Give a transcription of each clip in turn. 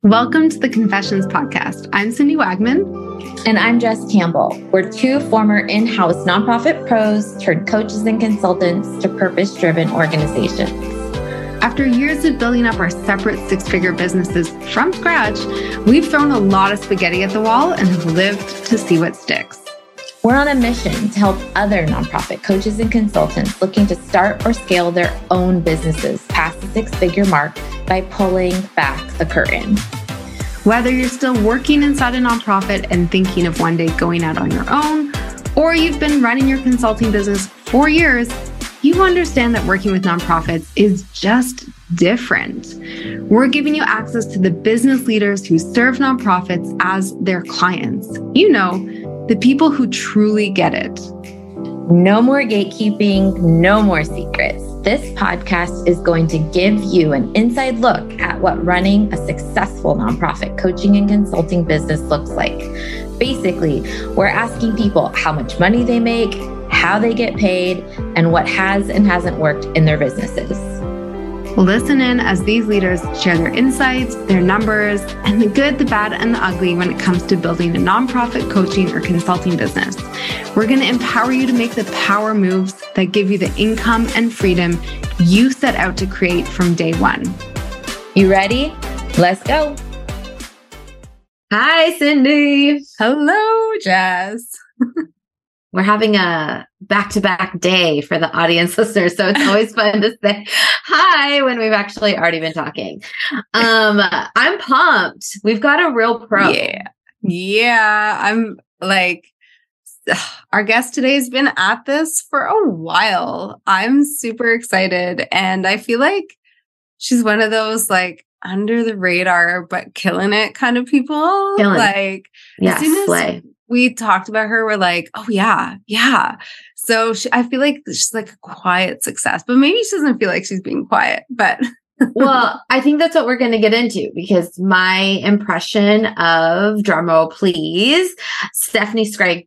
Welcome to the Confessions Podcast. I'm Cindy Wagman. And I'm Jess Campbell. We're two former in-house nonprofit pros turned coaches and consultants to purpose-driven organizations. After years of building up our separate six-figure businesses from scratch, we've thrown a lot of spaghetti at the wall and have lived to see what sticks. We're on a mission to help other nonprofit coaches and consultants looking to start or scale their own businesses past the six-figure mark by pulling back the curtain. Whether you're still working inside a nonprofit and thinking of one day going out on your own, or you've been running your consulting business for years, you understand that working with nonprofits is just different. We're giving you access to the business leaders who serve nonprofits as their clients. You know, the people who truly get it. No more gatekeeping, no more secrets. This podcast is going to give you an inside look at what running a successful nonprofit coaching and consulting business looks like. Basically, we're asking people how much money they make, how they get paid, and what has and hasn't worked in their businesses. Listen in as these leaders share their insights, their numbers, and the good, the bad, and the ugly when it comes to building a nonprofit coaching or consulting business. We're going to empower you to make the power moves that give you the income and freedom you set out to create from day one. You ready? Let's go. Hi, Cindy. Hello, Jess. We're having a back-to-back day for the audience listeners, so it's always fun to say hi when we've actually already been talking. I'm pumped. We've got a real pro. Yeah. I'm like, our guest today has been at this for a while. I'm super excited, and I feel like she's one of those like under the radar but killing it kind of people. Like, yeah, as soon slay. as we talked about her, we're like, oh yeah. So I feel like she's like a quiet success, but maybe she doesn't feel like she's being quiet, but. Well, I think that's what we're going to get into, because my impression of, drumroll please, Stephanie Skrzydowski.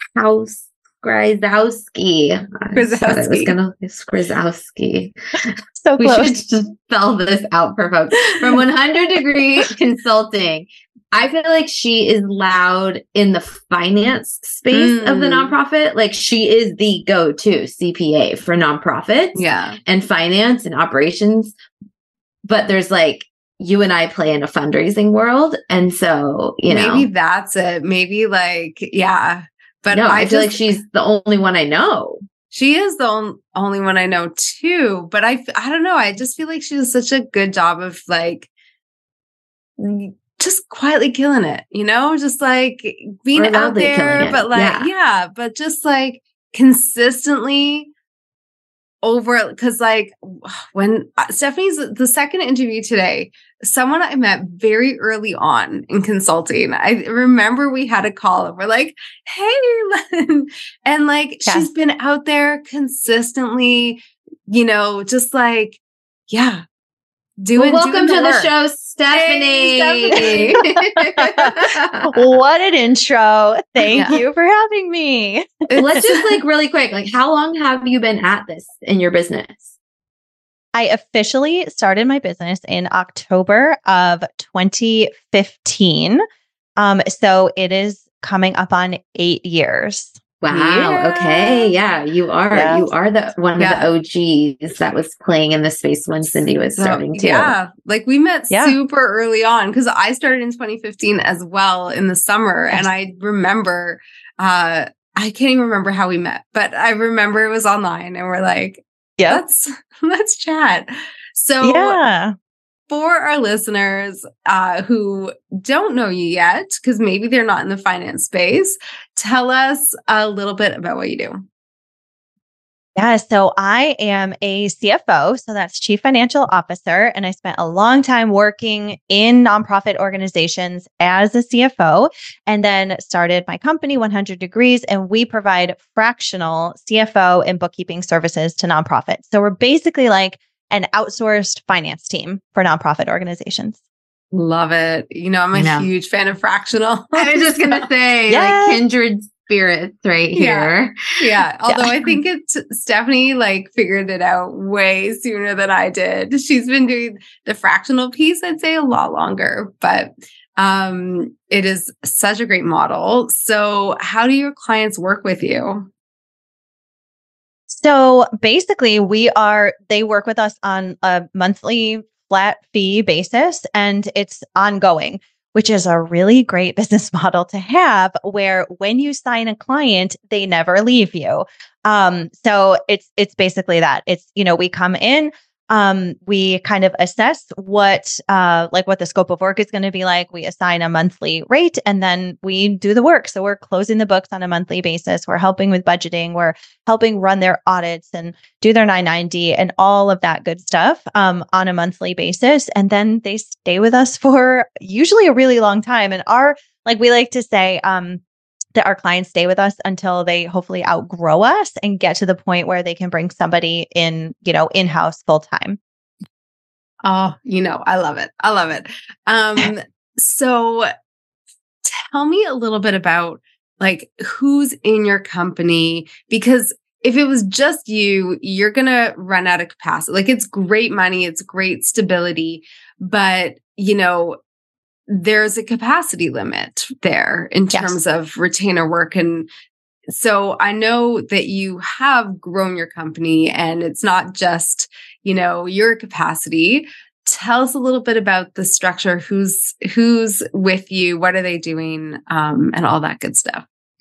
Skrzydowski. So we close. should just spell this out for folks. From 100 Degree Consulting. I feel like she is loud in the finance space of the nonprofit. Like, she is the go-to CPA for nonprofits and finance and operations. But there's like, you and I play in a fundraising world. And so, maybe that's it. Maybe like, yeah. But no, I feel like she's the only one I know. She is the only one I know too. But I don't know. I just feel like she does such a good job of like, just quietly killing it, just like being out there, but like, but just like consistently over, because like when Stephanie's the second interview today, someone I met very early on in consulting, I remember we had a call and we're like, hey, and like, she's been out there consistently, just like, welcome to the show, Stephanie. Hey, Stephanie. What an intro. Thank you for having me. Let's just like really quick, like how long have you been at this in your business? I officially started my business in October of 2015. So it is coming up on 8 years. Wow. Yeah. Okay. Yeah. You are the one of the OGs that was playing in the space when Cindy was starting too. Yeah. Like we met super early on, because I started in 2015 as well in the summer. And I remember, I can't even remember how we met, but I remember it was online and we're like, let's chat. So for our listeners who don't know you yet, because maybe they're not in the finance space, tell us a little bit about what you do. Yeah, so I am a CFO, so that's Chief Financial Officer, and I spent a long time working in nonprofit organizations as a CFO, and then started my company, 100 Degrees, and we provide fractional CFO and bookkeeping services to nonprofits. So we're basically like an outsourced finance team for nonprofit organizations. Love it. I'm a huge fan of fractional. I was just going to say, like kindred spirits right here. Yeah. Although I think Stephanie like figured it out way sooner than I did. She's been doing the fractional piece, I'd say, a lot longer, but it is such a great model. So how do your clients work with you? So basically they work with us on a monthly flat fee basis, and it's ongoing, which is a really great business model to have, where when you sign a client, they never leave you. So it's basically that. It's, we come in, we kind of assess what the scope of work is going to be like. We assign a monthly rate and then we do the work. So we're closing the books on a monthly basis. We're helping with budgeting. We're helping run their audits and do their 990 and all of that good stuff on a monthly basis. And then they stay with us for usually a really long time. And we like to say, that our clients stay with us until they hopefully outgrow us and get to the point where they can bring somebody in, in-house full time. Oh, I love it. I love it. So tell me a little bit about like who's in your company, because if it was just you, you're going to run out of capacity. Like it's great money, it's great stability, but there's a capacity limit there in terms of retainer work. And so I know that you have grown your company and it's not just, your capacity. Tell us a little bit about the structure, who's with you, what are they doing, and all that good stuff.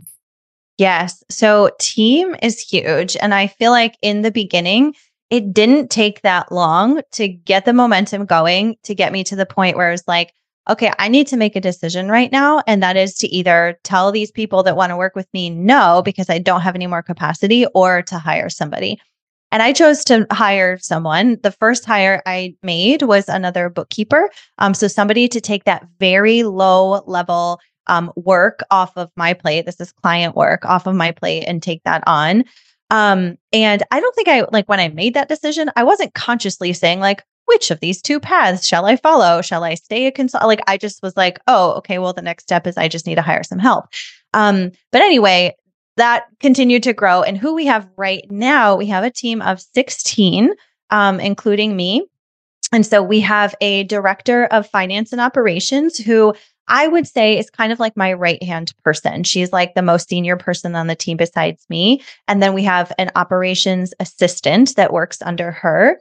Yes. So team is huge. And I feel like in the beginning, it didn't take that long to get the momentum going, to get me to the point where it's like, okay, I need to make a decision right now. And that is to either tell these people that want to work with me no, because I don't have any more capacity, or to hire somebody. And I chose to hire someone. The first hire I made was another bookkeeper. So somebody to take that very low level work off of my plate. This is client work off of my plate and take that on. And I don't think when I made that decision, I wasn't consciously saying like, which of these two paths shall I follow? Shall I stay a consultant? Like, I just was like, oh, okay, well, the next step is I just need to hire some help. But anyway, that continued to grow. And who we have right now, we have a team of 16, including me. And so we have a director of finance and operations who I would say is kind of like my right-hand person. She's like the most senior person on the team besides me. And then we have an operations assistant that works under her.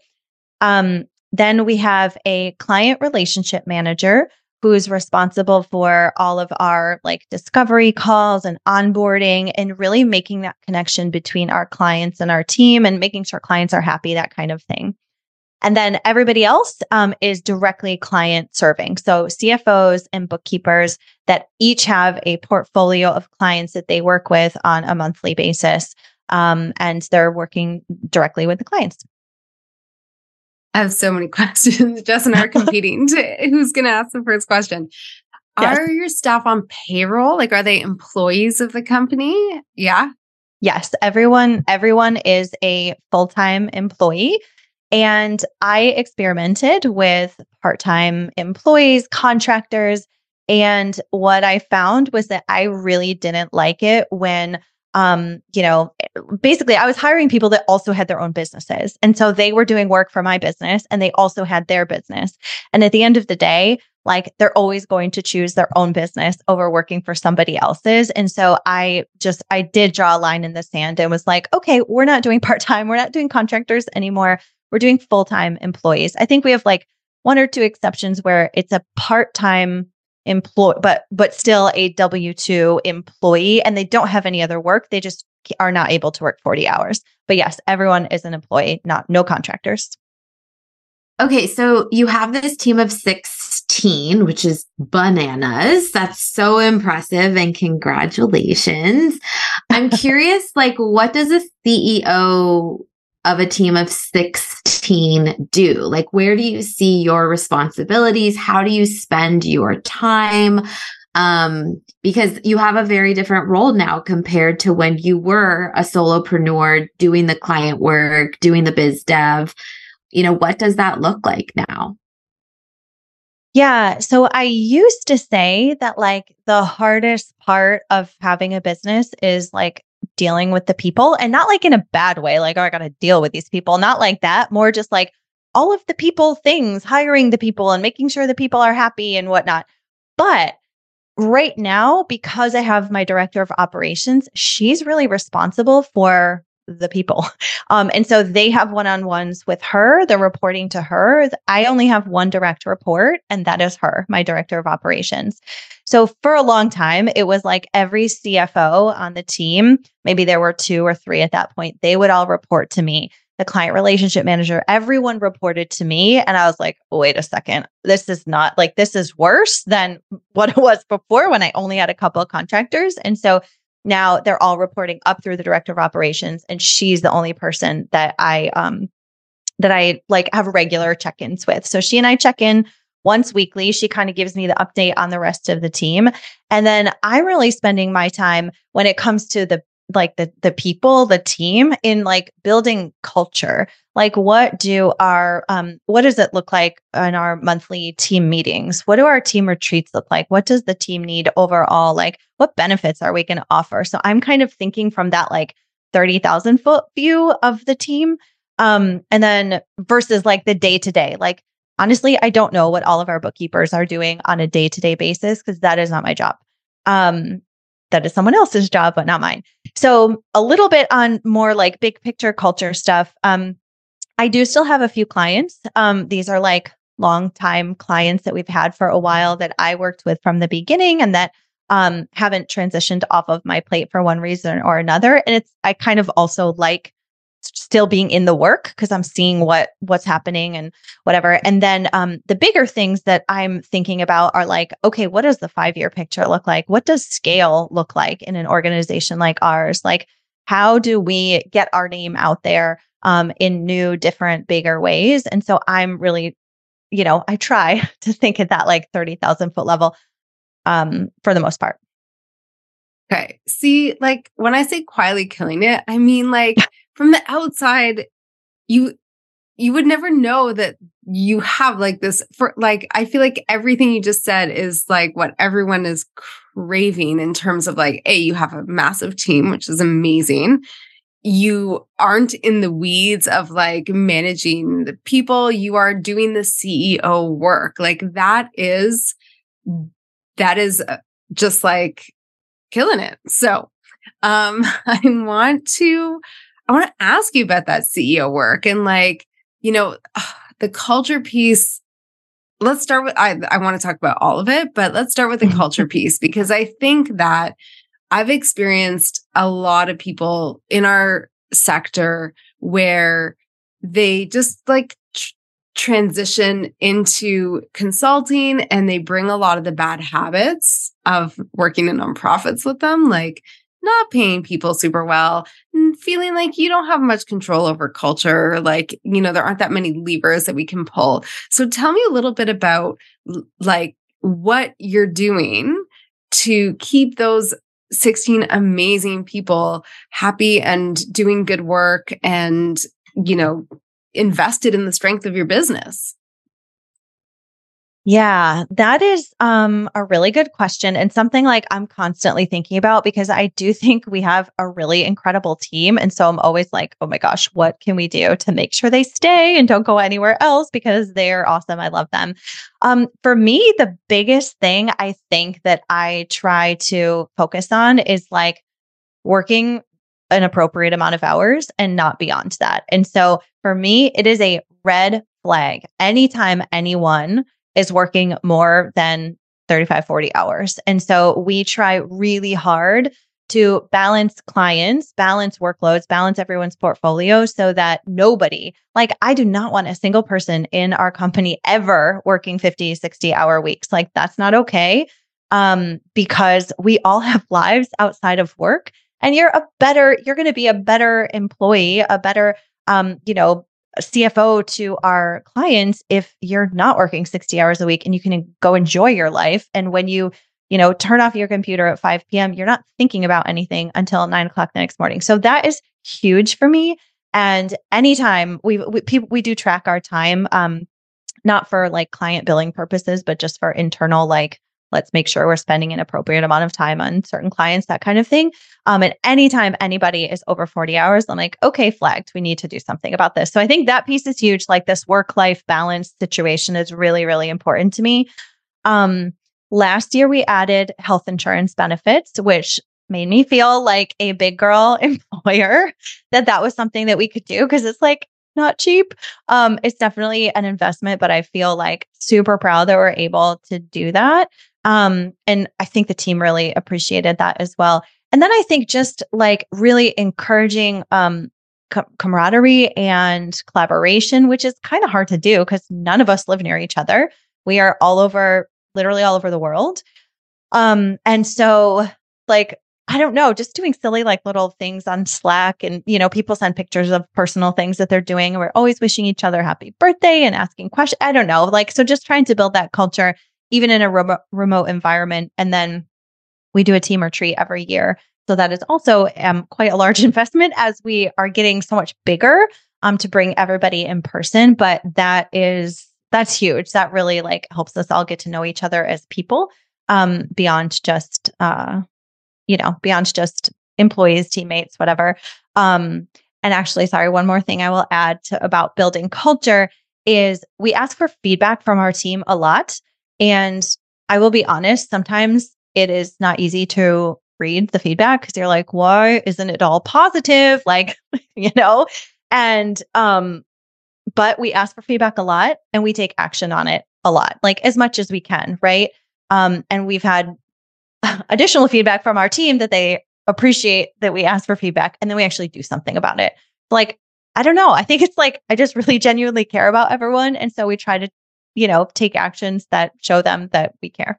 Then we have a client relationship manager who is responsible for all of our like discovery calls and onboarding and really making that connection between our clients and our team and making sure clients are happy, that kind of thing. And then everybody else is directly client serving. So CFOs and bookkeepers that each have a portfolio of clients that they work with on a monthly basis. And they're working directly with the clients. I have so many questions. Jess and I are competing to who's going to ask the first question. Yes. Are your staff on payroll? Like, are they employees of the company? Yeah. Yes. Everyone is a full-time employee. And I experimented with part-time employees, contractors. And what I found was that I really didn't like it when basically I was hiring people that also had their own businesses. And so they were doing work for my business and they also had their business. And at the end of the day, like they're always going to choose their own business over working for somebody else's. And so I did draw a line in the sand and was like, okay, we're not doing part-time. We're not doing contractors anymore. We're doing full-time employees. I think we have like one or two exceptions where it's a part-time employee, but still a W-2 employee, and they don't have any other work. They just are not able to work 40 hours. But yes, everyone is an employee, no contractors. Okay, so you have this team of 16, which is bananas. That's so impressive, and congratulations. I'm curious, like, what does a CEO of a team of 16 do? Like, where do you see your responsibilities? How do you spend your time? Because you have a very different role now compared to when you were a solopreneur doing the client work, doing the biz dev. What does that look like now? Yeah. So I used to say that like the hardest part of having a business is like dealing with the people, and not like in a bad way, like, oh, I got to deal with these people, not like that, more just like all of the people things, hiring the people and making sure the people are happy and whatnot. But right now, because I have my director of operations, she's really responsible for the people. And so they have one-on-ones with her. They're reporting to her. I only have one direct report, and that is her, my director of operations. So for a long time, it was like every CFO on the team, maybe there were 2 or 3 at that point, they would all report to me. The client relationship manager, everyone reported to me. And I was like, wait a second, this is not like, this is worse than what it was before when I only had a couple of contractors. And so now they're all reporting up through the director of operations, and she's the only person that I like have regular check-ins with. So she and I check in once weekly. She kind of gives me the update on the rest of the team. And then I'm really spending my time when it comes to the people, the team, in like building culture. Like what does it look like in our monthly team meetings? What do our team retreats look like? What does the team need overall? Like what benefits are we going to offer? So I'm kind of thinking from that like 30,000 foot view of the team. And then versus like the day to day, like honestly, I don't know what all of our bookkeepers are doing on a day to day basis, because that is not my job. That is someone else's job, but not mine. So a little bit on more like big picture culture stuff. I do still have a few clients. These are like long-time clients that we've had for a while that I worked with from the beginning, and that haven't transitioned off of my plate for one reason or another. And I kind of also like still being in the work because I'm seeing what's happening and whatever. And then the bigger things that I'm thinking about are like, okay, what does the 5-year picture look like? What does scale look like in an organization like ours? Like, how do we get our name out there in new, different, bigger ways? And so I'm really, I try to think at that like 30,000 foot level for the most part. Okay. See, like when I say quietly killing it, I mean like from the outside, you would never know that you have like this for like, I feel like everything you just said is like what everyone is craving in terms of like, you have a massive team, which is amazing. You aren't in the weeds of like managing the people. You are doing the CEO work. Like that is just like killing it. So, I want to ask you about that CEO work and like, the culture piece. Let's start with, I want to talk about all of it, but let's start with the culture piece, because I think that I've experienced a lot of people in our sector where they just like transition into consulting and they bring a lot of the bad habits of working in nonprofits with them, like not paying people super well and feeling like you don't have much control over culture. Like, there aren't that many levers that we can pull. So tell me a little bit about like what you're doing to keep those 16 amazing people happy and doing good work and, invested in the strength of your business. Yeah, that is a really good question, and something like I'm constantly thinking about, because I do think we have a really incredible team. And so I'm always like, oh my gosh, what can we do to make sure they stay and don't go anywhere else, because they're awesome. I love them. For me, the biggest thing I think that I try to focus on is like working an appropriate amount of hours and not beyond that. And so for me, it is a red flag anytime anyone is working more than 35, 40 hours. And so we try really hard to balance clients, balance workloads, balance everyone's portfolio so that nobody, like I do not want a single person in our company ever working 50, 60-hour weeks. Like that's not okay. Because we all have lives outside of work, and you're going to be a better employee, a better, CFO to our clients if you're not working 60 hours a week and you can go enjoy your life. And when you turn off your computer at 5 p.m., you're not thinking about anything until 9 o'clock the next morning. So that is huge for me. And anytime we do track our time, not for like client billing purposes, but just for internal, like, let's make sure we're spending an appropriate amount of time on certain clients, that kind of thing. And anytime anybody is over 40 hours, I'm like, okay, flagged. We need to do something about this. So I think that piece is huge. Like this work-life balance situation is really, really important to me. Last year, we added health insurance benefits, which made me feel like a big girl employer, that was something that we could do because it's like not cheap. It's definitely an investment, but I feel like super proud that we're able to do that. And I think the team really appreciated that as well. And then I think just like really encouraging camaraderie and collaboration, which is kind of hard to do because none of us live near each other. We are literally all over the world. And so like, I don't know, just doing silly like little things on Slack and, people send pictures of personal things that they're doing. And we're always wishing each other happy birthday and asking questions. I don't know. Like, so just trying to build that culture, even in a remote environment. And then we do a team retreat every year. So that is also quite a large investment as we are getting so much bigger to bring everybody in person. But that's huge. That really like helps us all get to know each other as people beyond just employees, teammates, whatever. And actually, sorry, one more thing I will add about building culture is we ask for feedback from our team a lot. And I will be honest, sometimes it is not easy to read the feedback because you're like, why isn't it all positive? Like, and, but we ask for feedback a lot and we take action on it a lot, like as much as we can. Right. And we've had additional feedback from our team that they appreciate that we ask for feedback and then we actually do something about it. Like, I don't know. I think it's like, I just really genuinely care about everyone. And so we try to, take actions that show them that we care.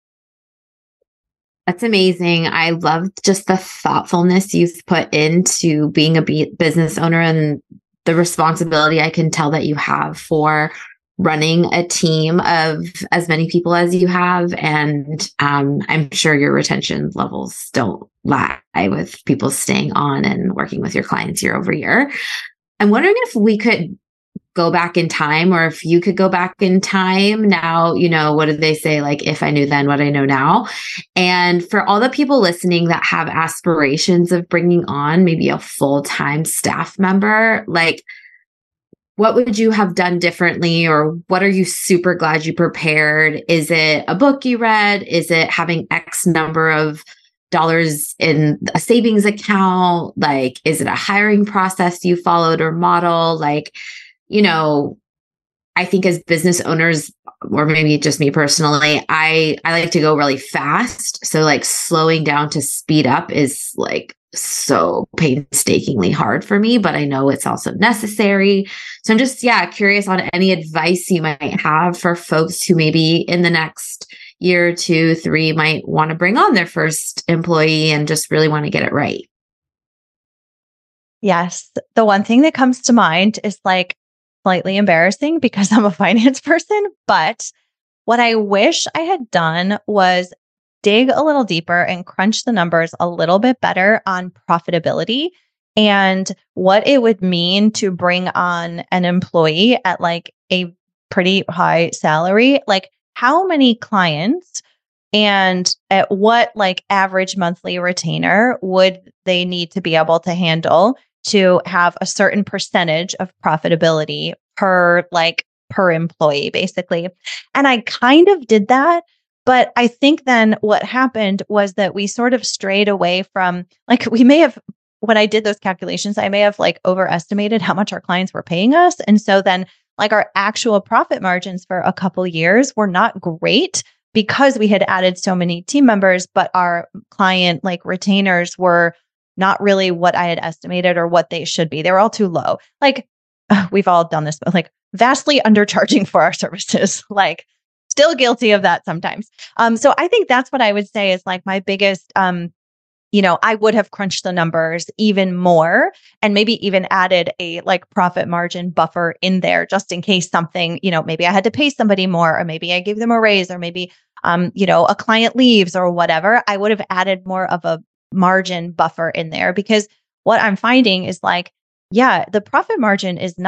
That's amazing. I love just the thoughtfulness you've put into being a business owner and the responsibility I can tell that you have for running a team of as many people as you have. And I'm sure your retention levels don't lie with people staying on and working with your clients year over year. I'm wondering if we could go back in time, or if you could go back in time now, what do they say? Like, if I knew then what I know now. And for all the people listening that have aspirations of bringing on maybe a full-time staff member, like, what would you have done differently? Or what are you super glad you prepared? Is it a book you read? Is it having X number of dollars in a savings account? Like, is it a hiring process you followed or model? Like, I think as business owners, or maybe just me personally, I like to go really fast. So like slowing down to speed up is like so painstakingly hard for me, but I know it's also necessary. So I'm just, curious on any advice you might have for folks who maybe in the next year, 2, 3 might want to bring on their first employee and just really want to get it right. Yes. The one thing that comes to mind is like slightly embarrassing because I'm a finance person, but what I wish I had done was dig a little deeper and crunch the numbers a little bit better on profitability and what it would mean to bring on an employee at like a pretty high salary, like how many clients and at what like average monthly retainer would they need to be able to handle to have a certain percentage of profitability per employee, basically. And I kind of did that. But I think then what happened was that we sort of strayed away from when I did those calculations, I may have like overestimated how much our clients were paying us. And so then like our actual profit margins for a couple years were not great because we had added so many team members, but our client like retainers were not really what I had estimated or what they should be. They were all too low. Like we've all done this, but like vastly undercharging for our services, like still guilty of that sometimes. So I think that's what I would say is like my biggest, I would have crunched the numbers even more and maybe even added a like profit margin buffer in there just in case something, maybe I had to pay somebody more, or maybe I gave them a raise, or maybe, a client leaves or whatever. I would have added more of a margin buffer in there because what I'm finding is like, the profit margin is not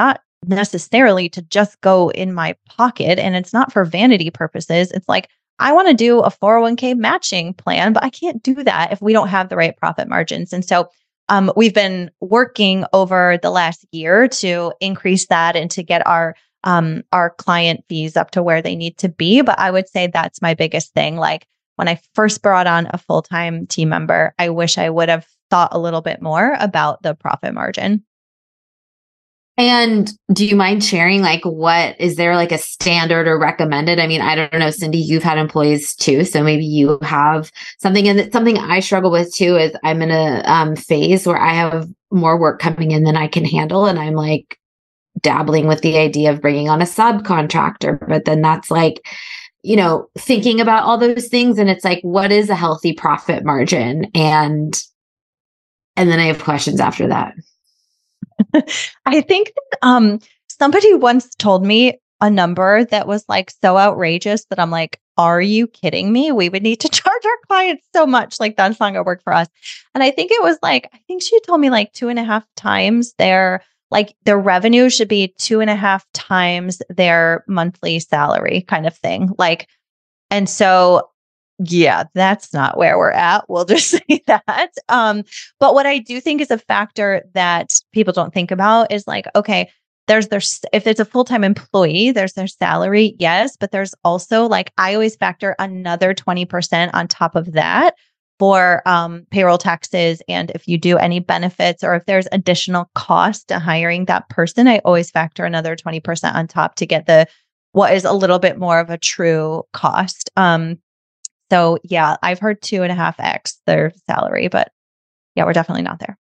necessarily to just go in my pocket, and it's not for vanity purposes. It's like, I want to do a 401k matching plan, but I can't do that if we don't have the right profit margins. And so we've been working over the last year to increase that and to get our client fees up to where they need to be. But I would say that's my biggest thing. Like when I first brought on a full-time team member, I wish I would have thought a little bit more about the profit margin. And do you mind sharing, like, what is there like a standard or recommended? I mean, I don't know, Cindy, you've had employees too, so maybe you have something. And something I struggle with too is I'm in a phase where I have more work coming in than I can handle, and I'm like dabbling with the idea of bringing on a subcontractor. But then that's like, you know, thinking about all those things, and it's like, what is a healthy profit margin? And then I have questions after that. I think that, somebody once told me a number that was like so outrageous that I'm like, are you kidding me? We would need to charge our clients so much. Like that's not gonna work for us. And I think it was like, I think she told me like 2.5 times their revenue should be 2.5 times their monthly salary kind of thing. Like, and so yeah, that's not where we're at. We'll just say that. But what I do think is a factor that people don't think about is like, okay, if it's a full-time employee, there's their salary. Yes. But there's also like, I always factor another 20% on top of that for payroll taxes. And if you do any benefits or if there's additional cost to hiring that person, I always factor another 20% on top to get what is a little bit more of a true cost. So yeah, I've heard 2.5x their salary, but yeah, we're definitely not there.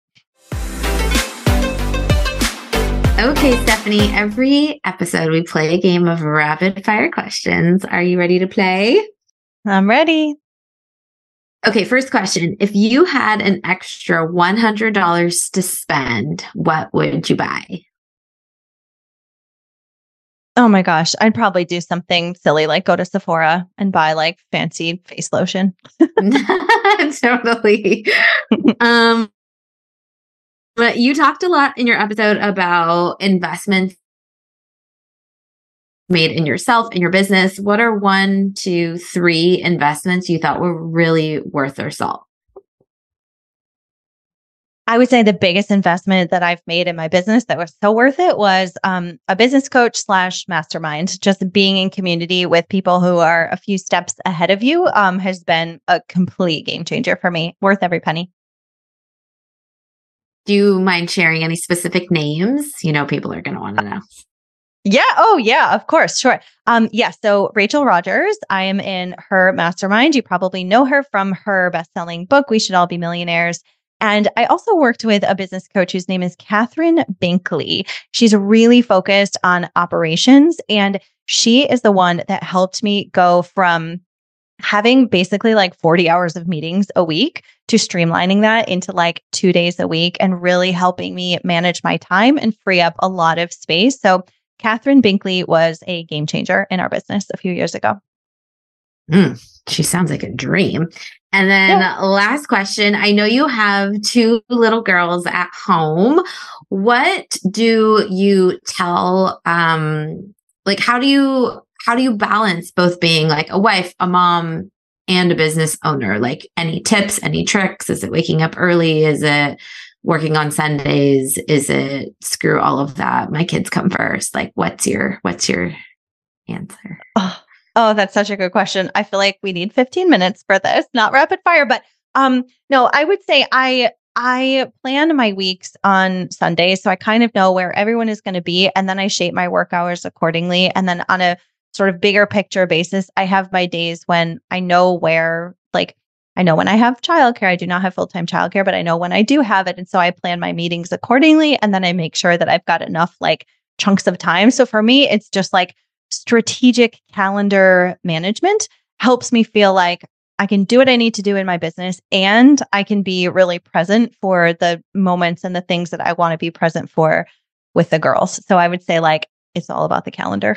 Okay, Stephanie, every episode we play a game of rapid fire questions. Are you ready to play? I'm ready. Okay, first question. If you had an extra $100 to spend, what would you buy? Oh my gosh, I'd probably do something silly like go to Sephora and buy like fancy face lotion. Totally. But you talked a lot in your episode about investments made in yourself, in your business. What are 1, 2, 3 investments you thought were really worth their salt? I would say the biggest investment that I've made in my business that was so worth it was a business coach / mastermind. Just being in community with people who are a few steps ahead of you has been a complete game changer for me. Worth every penny. Do you mind sharing any specific names? You know, people are going to want to know. Yeah. Oh, yeah, of course. Sure. Yeah. So Rachel Rogers, I am in her mastermind. You probably know her from her best-selling book, We Should All Be Millionaires. And I also worked with a business coach whose name is Catherine Binkley. She's really focused on operations, and she is the one that helped me go from having basically like 40 hours of meetings a week to streamlining that into like 2 days a week and really helping me manage my time and free up a lot of space. So Catherine Binkley was a game changer in our business a few years ago. She sounds like a dream. And then last question. I know you have 2 little girls at home. What do you tell, like, how do you balance both being like a wife, a mom, and a business owner? Like any tips, any tricks? Is it waking up early? Is it working on Sundays? Is it screw all of that? My kids come first. Like, what's your answer? Oh, that's such a good question. I feel like we need 15 minutes for this, not rapid fire, but no, I would say I plan my weeks on Sundays, so I kind of know where everyone is going to be, and then I shape my work hours accordingly. And then on a sort of bigger picture basis, I have my days when I know where, like, I know when I have childcare. I do not have full-time childcare, but I know when I do have it. And so I plan my meetings accordingly, and then I make sure that I've got enough like chunks of time. So for me, it's just like strategic calendar management helps me feel like I can do what I need to do in my business, and I can be really present for the moments and the things that I want to be present for with the girls. So I would say like, it's all about the calendar.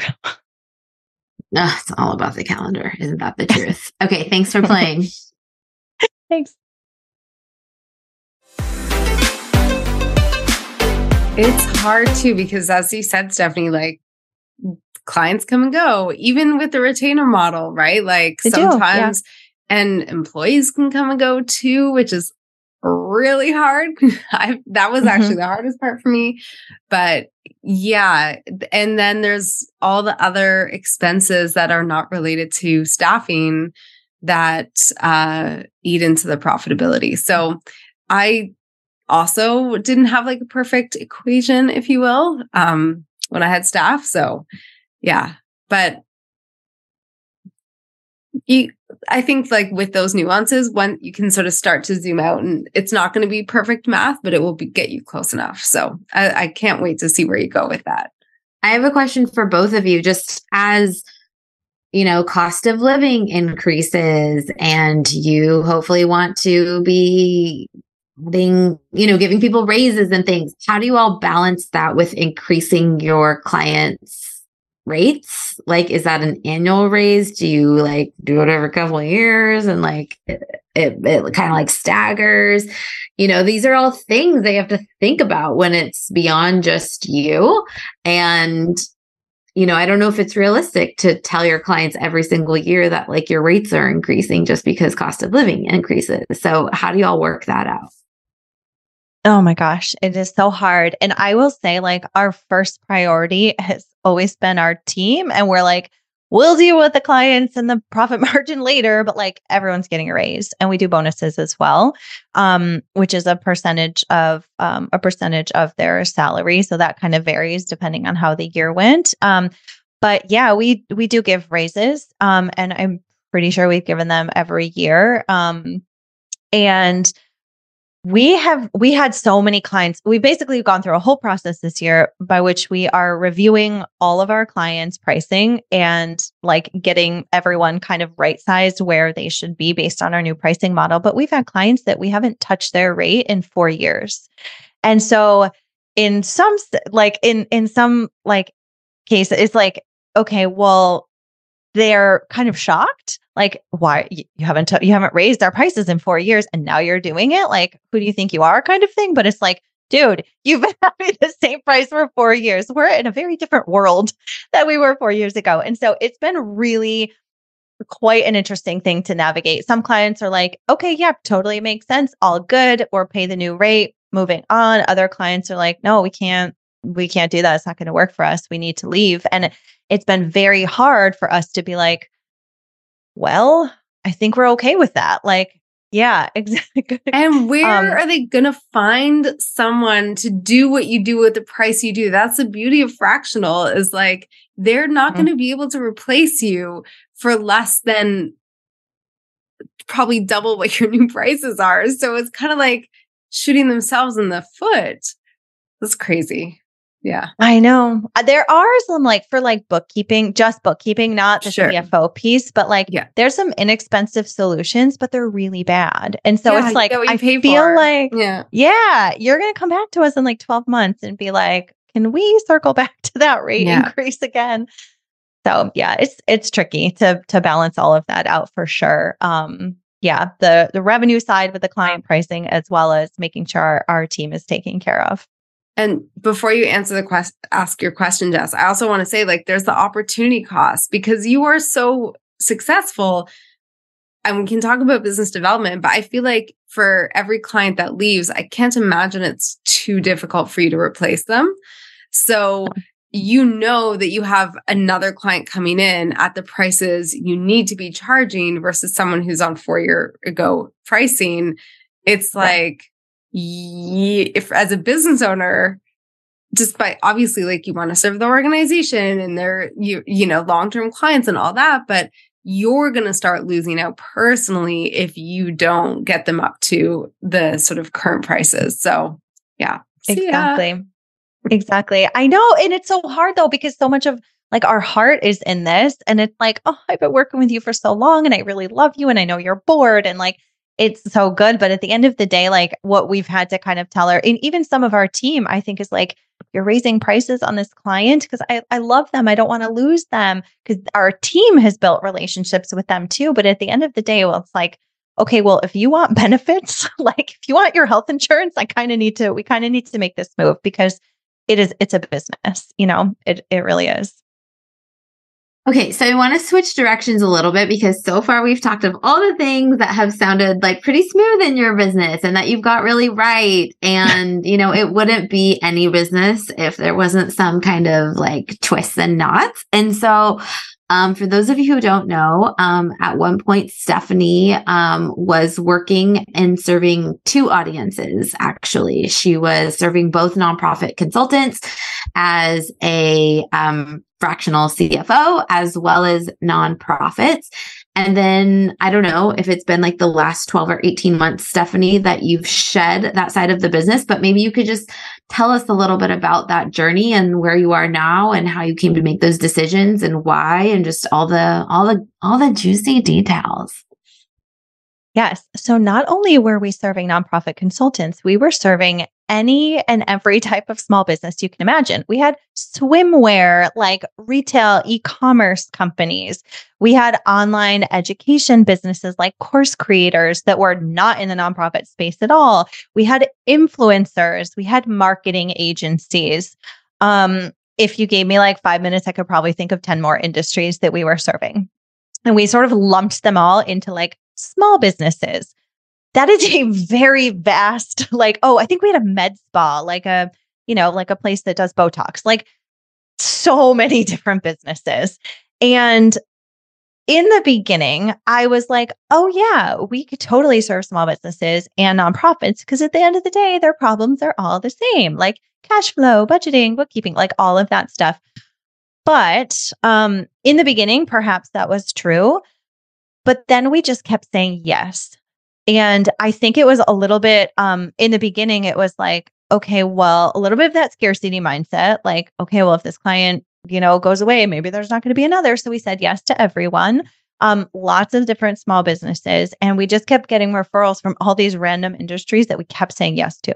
It's all about the calendar. Isn't that the truth? Okay. Thanks for playing. Thanks. It's hard too, because as you said, Stephanie, like clients come and go, even with the retainer model, right? Like sometimes, and employees can come and go too, which is really hard. That was actually the hardest part for me. But yeah. And then there's all the other expenses that are not related to staffing that eat into the profitability. So I also didn't have like a perfect equation, if you will, when I had staff. So yeah, but I think like with those nuances, when you can sort of start to zoom out, and it's not going to be perfect math, but it will get you close enough. So I can't wait to see where you go with that. I have a question for both of you, just as, you know, cost of living increases and you hopefully want to be giving people raises and things. How do you all balance that with increasing your clients' rates? Like, is that an annual raise? Do you like do it every couple of years and like it kind of like staggers? You know, these are all things they have to think about when it's beyond just you. And, you know, I don't know if it's realistic to tell your clients every single year that like your rates are increasing just because cost of living increases. So how do y'all work that out? Oh my gosh, it is so hard. And I will say, like, our first priority has always been our team. And we're like, we'll deal with the clients and the profit margin later, but like everyone's getting a raise. And we do bonuses as well, which is a percentage of their salary. So that kind of varies depending on how the year went. But yeah, we do give raises. And I'm pretty sure we've given them every year. And we had so many clients. We basically gone through a whole process this year by which we are reviewing all of our clients' pricing and like getting everyone kind of right sized where they should be based on our new pricing model. But we've had clients that we haven't touched their rate in 4 years. And so in some cases, it's like, okay, well, they're kind of shocked. Like, why you haven't raised our prices in 4 years and now you're doing it? Like, who do you think you are, kind of thing? But it's like, dude, you've been having the same price for 4 years. We're in a very different world that we were 4 years ago. And so it's been really quite an interesting thing to navigate. Some clients are like, okay, yeah, totally makes sense. All good. Or pay the new rate, moving on. Other clients are like, no, we can't do that. It's not going to work for us. We need to leave. And it's been very hard for us to be like, well, I think we're okay with that. Like, yeah, exactly. And where are they going to find someone to do what you do with the price you do? That's the beauty of fractional, is like, they're not going to be able to replace you for less than probably double what your new prices are. So it's kind of like shooting themselves in the foot. That's crazy. Yeah. I know. There are some like for like bookkeeping, just bookkeeping, not the CFO piece, but like there's some inexpensive solutions, but they're really bad. And so it's like, I feel like, you're going to come back to us in like 12 months and be like, can we circle back to that rate increase again? So yeah, it's tricky to balance all of that out for sure. The revenue side with the client pricing, as well as making sure our team is taken care of. And before you answer ask your question, Jess, I also want to say, like, there's the opportunity cost, because you are so successful. And we can talk about business development, but I feel like for every client that leaves, I can't imagine it's too difficult for you to replace them. So you know that you have another client coming in at the prices you need to be charging versus someone who's on 4 year ago pricing. It's like, if as a business owner, just by obviously like you want to serve the organization and they're you know long-term clients and all that, but you're going to start losing out personally if you don't get them up to the sort of current prices. So yeah. Exactly. I know. And it's so hard though, because so much of like our heart is in this, and it's like, oh, I've been working with you for so long and I really love you and I know you're bored and like it's so good. But at the end of the day, like what we've had to kind of tell her, and even some of our team, I think is like, you're raising prices on this client because I love them. I don't want to lose them, because our team has built relationships with them too. But at the end of the day, well, it's like, okay, well, if you want benefits, like if you want your health insurance, we kind of need to make this move, because it's a business, it really is. Okay, so I want to switch directions a little bit because so far we've talked of all the things that have sounded like pretty smooth in your business and that you've got really right. And, it wouldn't be any business if there wasn't some kind of like twists and knots. And so, for those of you who don't know, at one point, Stephanie was working and serving two audiences, actually. She was serving both nonprofit consultants as a fractional CFO, as well as nonprofits. And then I don't know if it's been like the last 12 or 18 months, Stephanie, that you've shed that side of the business, but maybe you could just tell us a little bit about that journey and where you are now and how you came to make those decisions and why, and just all the juicy details. Yes. So not only were we serving nonprofit consultants, we were serving any and every type of small business you can imagine. We had swimwear, like retail, e-commerce companies. We had online education businesses like course creators that were not in the nonprofit space at all. We had influencers. We had marketing agencies. If you gave me like 5 minutes, I could probably think of 10 more industries that we were serving. And we sort of lumped them all into like small businesses. That is a very vast, I think we had a med spa, like a place that does Botox, like so many different businesses. And in the beginning, I was like, oh yeah, we could totally serve small businesses and nonprofits because at the end of the day, their problems are all the same, like cash flow, budgeting, bookkeeping, like all of that stuff. But in the beginning, perhaps that was true. But then we just kept saying yes. And I think it was a little bit, in the beginning, it was like, okay, well, a little bit of that scarcity mindset, like, okay, well, if this client, goes away, maybe there's not going to be another. So we said yes to everyone, lots of different small businesses. And we just kept getting referrals from all these random industries that we kept saying yes to.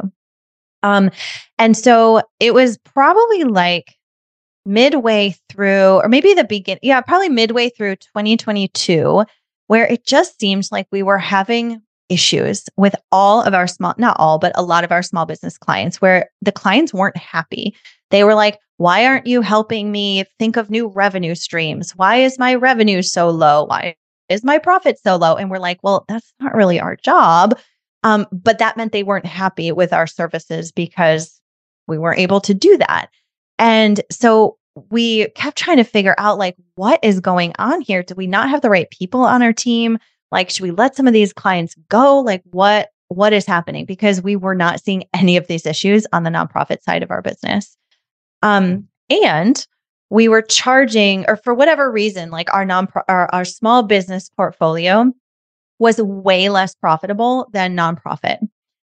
And so it was probably like midway through, or maybe probably midway through 2022, where it just seemed like we were having issues with all of our not all, but a lot of our small business clients, where the clients weren't happy. They were like, why aren't you helping me think of new revenue streams? Why is my revenue so low? Why is my profit so low? And we're like, well, that's not really our job. But that meant they weren't happy with our services because we weren't able to do that. And so we kept trying to figure out like, what is going on here? Do we not have the right people on our team? Like, should we let some of these clients go? Like, what is happening? Because we were not seeing any of these issues on the nonprofit side of our business. And we were charging, or for whatever reason, like our small business portfolio was way less profitable than nonprofit.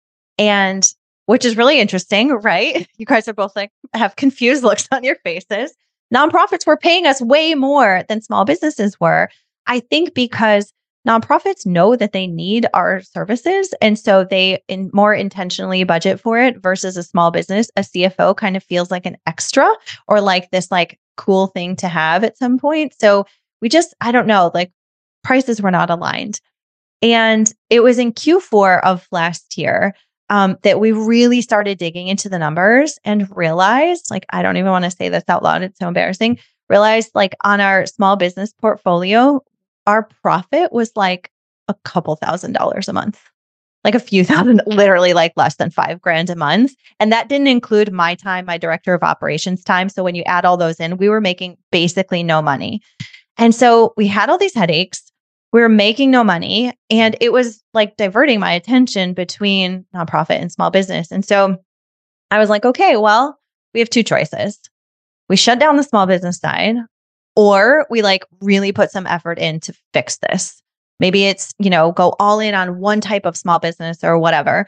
And which is really interesting, right? You guys are both like, have confused looks on your faces. Nonprofits were paying us way more than small businesses were. I think because nonprofits know that they need our services. And so they more intentionally budget for it versus a small business. A CFO kind of feels like an extra or like this like cool thing to have at some point. So we just, I don't know, like prices were not aligned. And it was in Q4 of last year that we really started digging into the numbers and realized, like, I don't even want to say this out loud. It's so embarrassing. Realized like on our small business portfolio, our profit was like a couple $1,000s a month, like a few thousand, literally like less than $5,000 a month. And that didn't include my time, my director of operations time. So when you add all those in, we were making basically no money. And so we had all these headaches. We were making no money. And it was like diverting my attention between nonprofit and small business. And so I was like, okay, well, we have two choices. We shut down the small business side, or we like really put some effort in to fix this. Maybe it's, go all in on one type of small business or whatever.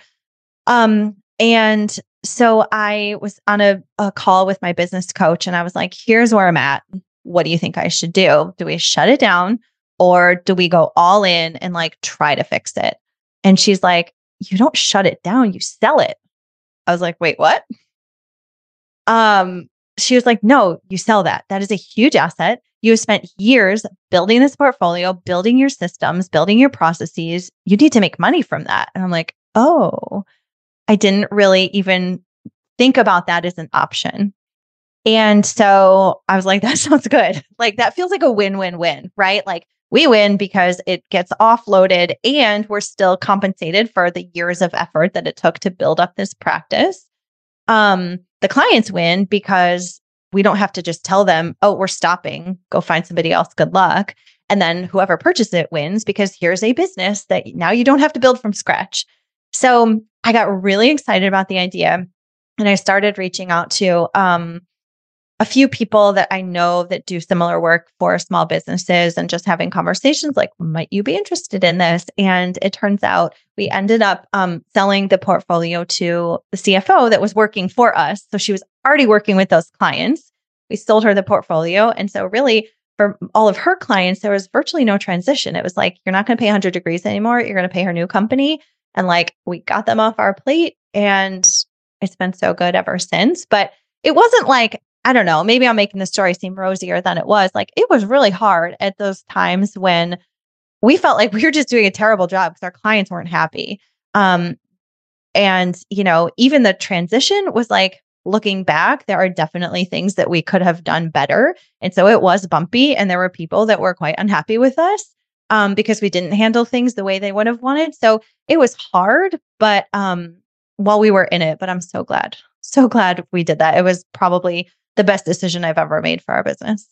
And so I was on a call with my business coach and I was like, here's where I'm at. What do you think I should do? Do we shut it down or do we go all in and like try to fix it? And she's like, you don't shut it down, you sell it. I was like, wait, what? She was like, no, you sell that. That is a huge asset. You have spent years building this portfolio, building your systems, building your processes. You need to make money from that. And I'm like, oh, I didn't really even think about that as an option. And so I was like, that sounds good. Like that feels like a win-win-win, right? Like we win because it gets offloaded and we're still compensated for the years of effort that it took to build up this practice. The clients win because we don't have to just tell them, oh, we're stopping, go find somebody else, good luck. And then whoever purchases it wins because here's a business that now you don't have to build from scratch. So I got really excited about the idea and I started reaching out to a few people that I know that do similar work for small businesses and just having conversations like, might you be interested in this? And it turns out we ended up selling the portfolio to the CFO that was working for us. So she was already working with those clients. We sold her the portfolio. And so really for all of her clients, there was virtually no transition. It was like, you're not going to pay 100 Degrees anymore. You're going to pay her new company. And like, we got them off our plate and it's been so good ever since. But it wasn't like, I don't know, maybe I'm making the story seem rosier than it was. Like it was really hard at those times when we felt like we were just doing a terrible job because our clients weren't happy. And, you know, even the transition was like, looking back, there are definitely things that we could have done better. And so it was bumpy and there were people that were quite unhappy with us because we didn't handle things the way they would have wanted. So it was hard, but while we were in it, but I'm so glad we did that. It was probably the best decision I've ever made for our business.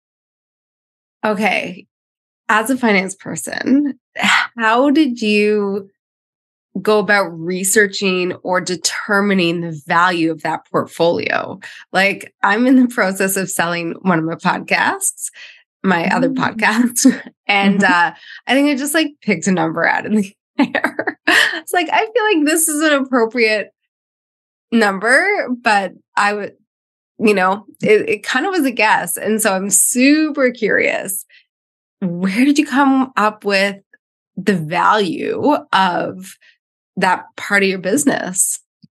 Okay. As a finance person, how did you go about researching or determining the value of that portfolio? Like I'm in the process of selling one of my podcasts, my other podcast. And I think I just like picked a number out of the air. It's like, I feel like this is an appropriate number, but I would, you know, it kind of was a guess. And so I'm super curious. Where did you come up with the value of that part of your business?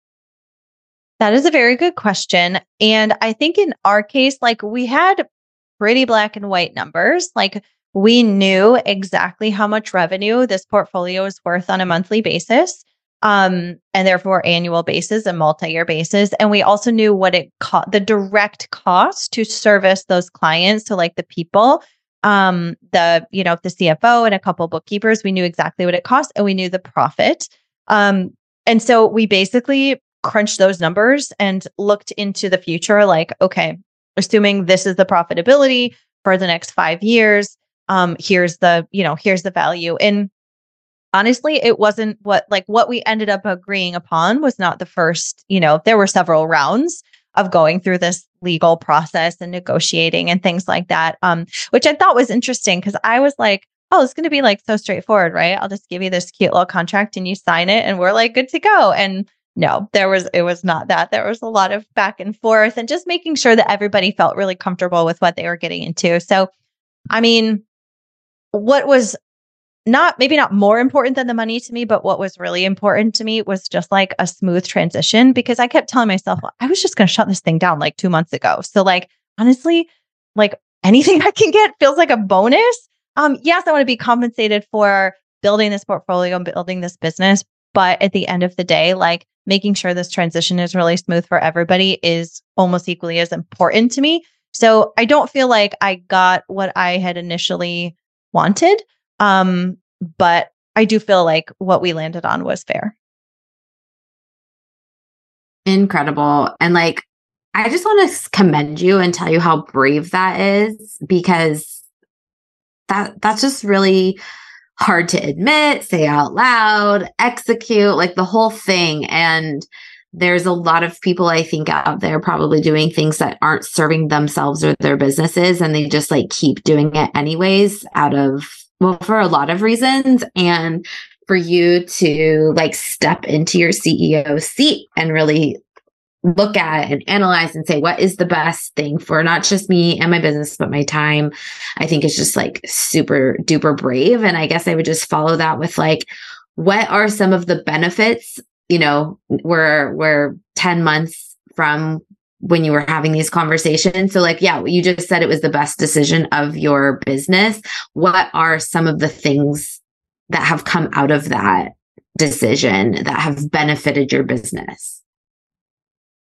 That is a very good question. And I think in our case, like we had pretty black and white numbers. Like we knew exactly how much revenue this portfolio is worth on a monthly basis. And therefore annual basis and multi-year basis. And we also knew what it cost, the direct cost to service those clients. So like the people, the CFO and a couple bookkeepers, we knew exactly what it cost and we knew the profit. And so we basically crunched those numbers and looked into the future, like, okay, assuming this is the profitability for the next 5 years, here's the value. And honestly, it wasn't what we ended up agreeing upon was not the first, there were several rounds of going through this legal process and negotiating and things like that, which I thought was interesting because I was like, oh, it's going to be like so straightforward, right? I'll just give you this cute little contract and you sign it and we're like good to go. And no, it was not that. There was a lot of back and forth and just making sure that everybody felt really comfortable with what they were getting into. So, I mean, what was maybe not more important than the money to me, but what was really important to me was just like a smooth transition because I kept telling myself, well, I was just going to shut this thing down like 2 months ago. So like, honestly, like anything I can get feels like a bonus. Yes, I want to be compensated for building this portfolio and building this business. But at the end of the day, like making sure this transition is really smooth for everybody is almost equally as important to me. So I don't feel like I got what I had initially wanted. But I do feel like what we landed on was fair. Incredible. And like, I just want to commend you and tell you how brave that is because that's just really hard to admit, say out loud, execute, like the whole thing. And there's a lot of people I think out there probably doing things that aren't serving themselves or their businesses. And they just like keep doing it anyways for a lot of reasons. And for you to like step into your CEO seat and really look at and analyze and say, what is the best thing for not just me and my business, but my time, I think is just like super duper brave. And I guess I would just follow that with like, what are some of the benefits? We're 10 months from when you were having these conversations. So like, yeah, you just said it was the best decision of your business. What are some of the things that have come out of that decision that have benefited your business?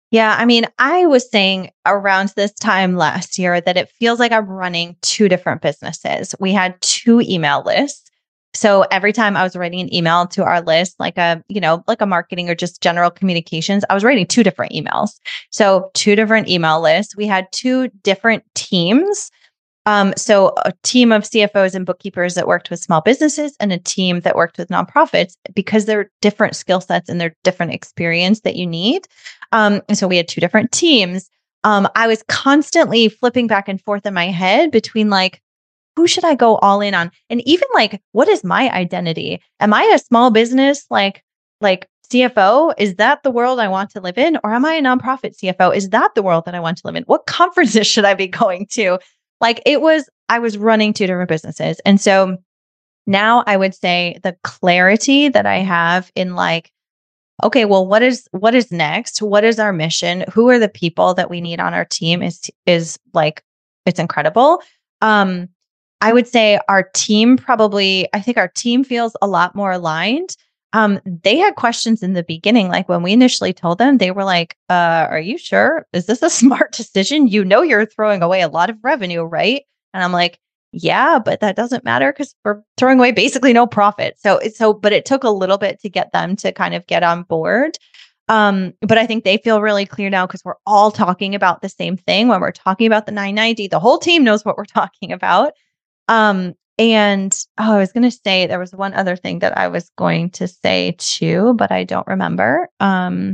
Yeah. I mean, I was saying around this time last year that it feels like I'm running two different businesses. We had two email lists. So every time I was writing an email to our list, like a marketing or just general communications, I was writing two different emails. So two different email lists. We had two different teams. So a team of CFOs and bookkeepers that worked with small businesses and a team that worked with nonprofits, because they're different skill sets and they're different experience that you need. And so we had two different teams. I was constantly flipping back and forth in my head between like, who should I go all in on? And even like, what is my identity? Am I a small business like CFO? Is that the world I want to live in? Or am I a nonprofit CFO? Is that the world that I want to live in? What conferences should I be going to? Like I was running two different businesses. And so now I would say the clarity that I have in like, okay, well, what is next? What is our mission? Who are the people that we need on our team is like, it's incredible. I would say I think our team feels a lot more aligned. They had questions in the beginning. Like when we initially told them, they were like, are you sure? Is this a smart decision? You know, you're throwing away a lot of revenue, right? And I'm like, yeah, but that doesn't matter because we're throwing away basically no profit. But it took a little bit to get them to kind of get on board. But I think they feel really clear now because we're all talking about the same thing. When we're talking about the 990, the whole team knows what we're talking about. I was going to say there was one other thing that I was going to say too, but I don't remember. I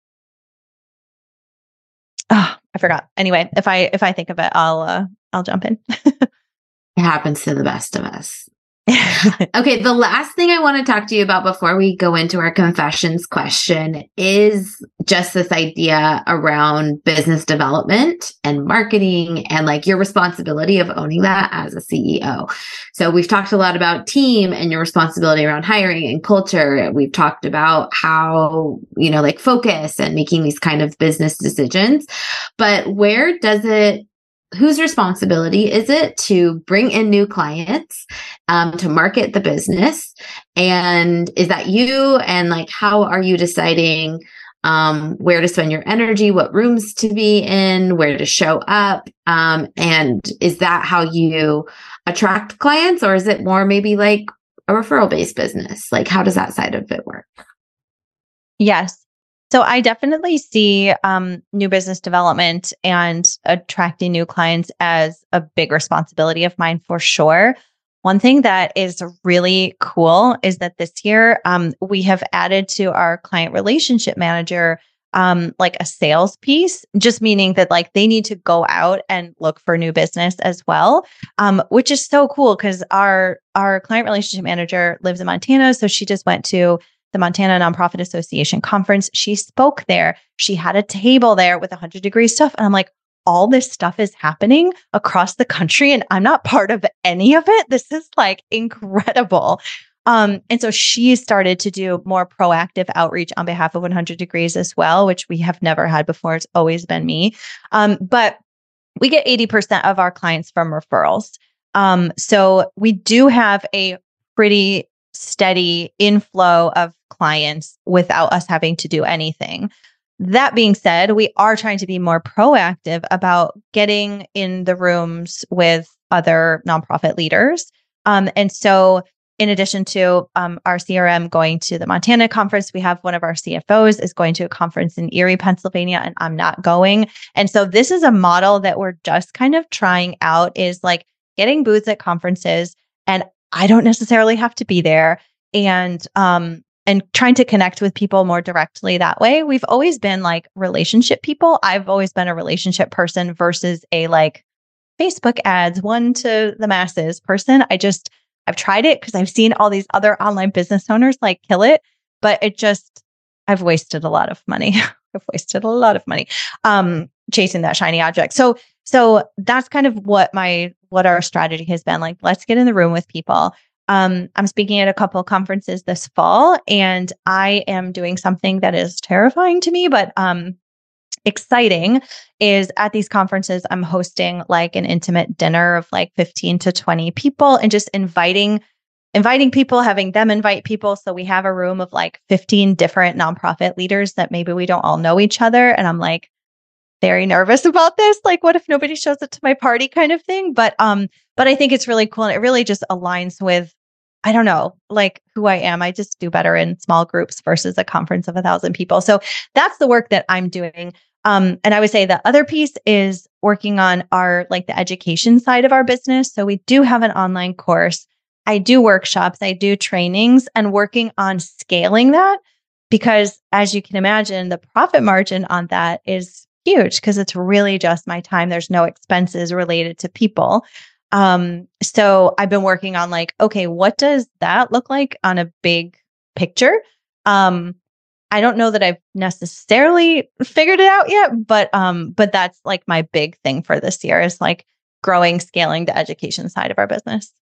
forgot. Anyway, if I think of it, I'll jump in. It happens to the best of us. Okay, the last thing I want to talk to you about before we go into our confessions question is just this idea around business development and marketing and like your responsibility of owning that as a CEO. So we've talked a lot about team and your responsibility around hiring and culture. We've talked about how, like focus and making these kind of business decisions, but whose responsibility is it to bring in new clients, to market the business? And is that you? And like, how are you deciding where to spend your energy, what rooms to be in, where to show up? And is that how you attract clients? Or is it more maybe like a referral-based business? Like, how does that side of it work? Yes. So I definitely see new business development and attracting new clients as a big responsibility of mine for sure. One thing that is really cool is that this year we have added to our client relationship manager like a sales piece, just meaning that like they need to go out and look for new business as well, which is so cool because our client relationship manager lives in Montana. So she just went to the Montana Nonprofit Association conference. She spoke there. She had a table there with 100 degree stuff. And I'm like, all this stuff is happening across the country and I'm not part of any of it. This is like incredible. And so she started to do more proactive outreach on behalf of 100 degrees as well, which we have never had before. It's always been me. But we get 80% of our clients from referrals. So we do have a pretty steady inflow of clients without us having to do anything. That being said, we are trying to be more proactive about getting in the rooms with other nonprofit leaders. And so in addition to our CRM going to the Montana conference, we have one of our CFOs is going to a conference in Erie, Pennsylvania, and I'm not going. And so this is a model that we're just kind of trying out, is like getting booths at conferences, and I don't necessarily have to be there, and trying to connect with people more directly that way. We've always been like relationship people. I've always been a relationship person versus a like Facebook ads, one to the masses person. I've tried it because I've seen all these other online business owners like kill it, but I've wasted a lot of money. Chasing that shiny object. So that's kind of what our strategy has been. Like, let's get in the room with people. I'm speaking at a couple of conferences this fall, and I am doing something that is terrifying to me, but exciting, is at these conferences, I'm hosting like an intimate dinner of like 15 to 20 people and just inviting inviting people, having them invite people. So we have a room of like 15 different nonprofit leaders that maybe we don't all know each other. And I'm like very nervous about this. Like, what if nobody shows up to my party kind of thing? But I think it's really cool. And it really just aligns with, I don't know, like who I am. I just do better in small groups versus a conference of 1,000 people. So that's the work that I'm doing. And I would say the other piece is working on our, like the education side of our business. So we do have an online course. I do workshops, I do trainings, and working on scaling that because as you can imagine, the profit margin on that is huge because it's really just my time. There's no expenses related to people. So I've been working on like, okay, what does that look like on a big picture? I don't know that I've necessarily figured it out yet, but that's like my big thing for this year is like scaling the education side of our business.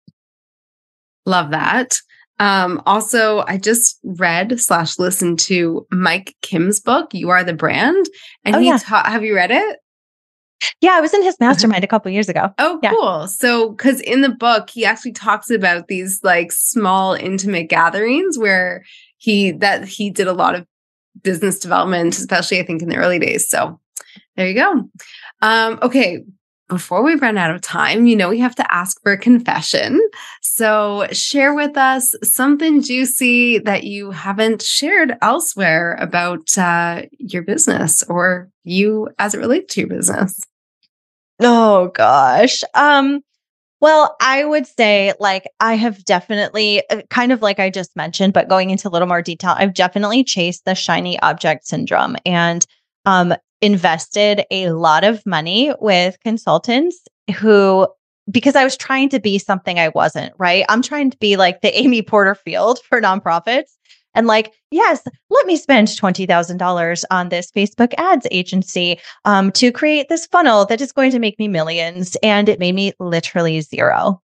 Love that. Also, I just read/listened to Mike Kim's book, You Are the Brand. And have you read it? Yeah, I was in his mastermind a couple of years ago. Oh, yeah. Cool. So, because in the book, he actually talks about these like small, intimate gatherings where he did a lot of business development, especially I think in the early days. So there you go. Okay. Before we run out of time, we have to ask for a confession. So share with us something juicy that you haven't shared elsewhere about your business or you as it relates to your business. Oh, gosh. Well, I would say like I have definitely kind of like I just mentioned, but going into a little more detail, I've definitely chased the shiny object syndrome and invested a lot of money with consultants because I was trying to be something I wasn't, right? I'm trying to be like the Amy Porterfield for nonprofits. And like, yes, let me spend $20,000 on this Facebook ads agency to create this funnel that is going to make me millions. And it made me literally zero.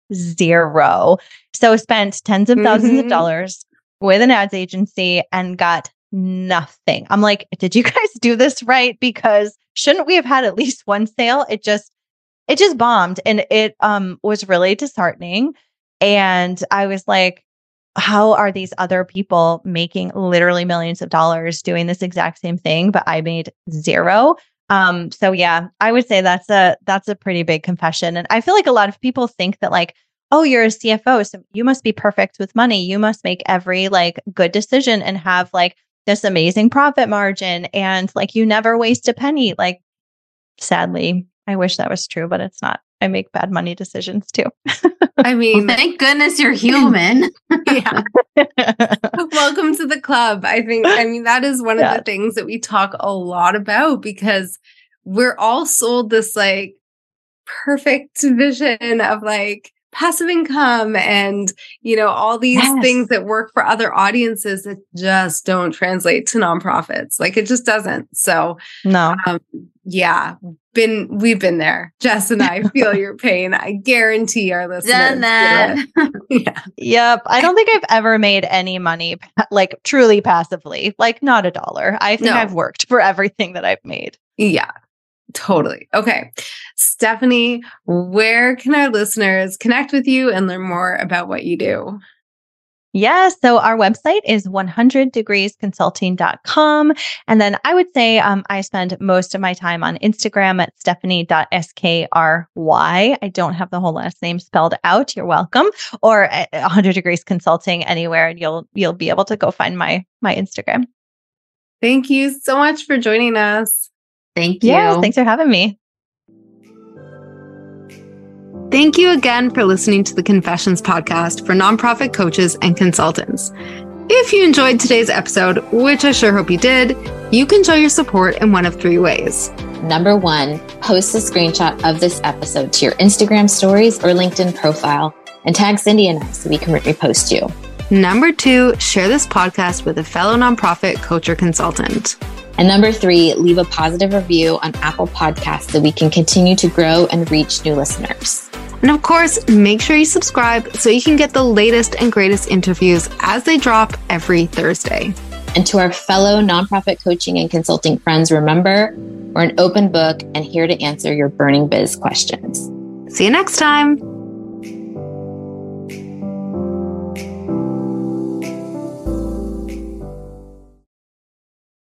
So spent tens of thousands of dollars with an ads agency and got nothing. I'm like, did you guys do this right? Because shouldn't we have had at least one sale? It just bombed. And it was really disheartening. And I was like, how are these other people making literally millions of dollars doing this exact same thing, but I made zero? So yeah, I would say that's a pretty big confession. And I feel like a lot of people think that like, oh, you're a CFO, so you must be perfect with money. You must make every like good decision and have like this amazing profit margin and like you never waste a penny. Like, sadly, I wish that was true, but it's not. I make bad money decisions too. I mean, well, thank goodness you're human. Yeah. Welcome to the club. I mean, that is one of the things that we talk a lot about because we're all sold this like perfect vision of like passive income and, all these things that work for other audiences that just don't translate to nonprofits. Like it just doesn't. So no. Yeah. We've been there. Jess and I feel your pain. I guarantee our listeners. Done that. Yeah. Yep. I don't think I've ever made any money like truly passively, like not $1. I think I've worked for everything that I've made. Yeah, totally. Okay. Stephanie, where can our listeners connect with you and learn more about what you do? Yeah. So our website is 100degreesconsulting.com. And then I would say I spend most of my time on Instagram at stephanie.skry. I don't have the whole last name spelled out. You're welcome. Or at 100 Degrees Consulting anywhere. And you'll be able to go find my Instagram. Thank you so much for joining us. Thank you. Yeah, thanks for having me. Thank you again for listening to the Confessions podcast for nonprofit coaches and consultants. If you enjoyed today's episode, which I sure hope you did, you can show your support in one of 3 ways. Number 1, post a screenshot of this episode to your Instagram stories or LinkedIn profile and tag Cindy and I so we can repost you. Number 2, share this podcast with a fellow nonprofit coach or consultant. And number 3, leave a positive review on Apple Podcasts so we can continue to grow and reach new listeners. And of course, make sure you subscribe so you can get the latest and greatest interviews as they drop every Thursday. And to our fellow nonprofit coaching and consulting friends, remember, we're an open book and here to answer your burning biz questions. See you next time.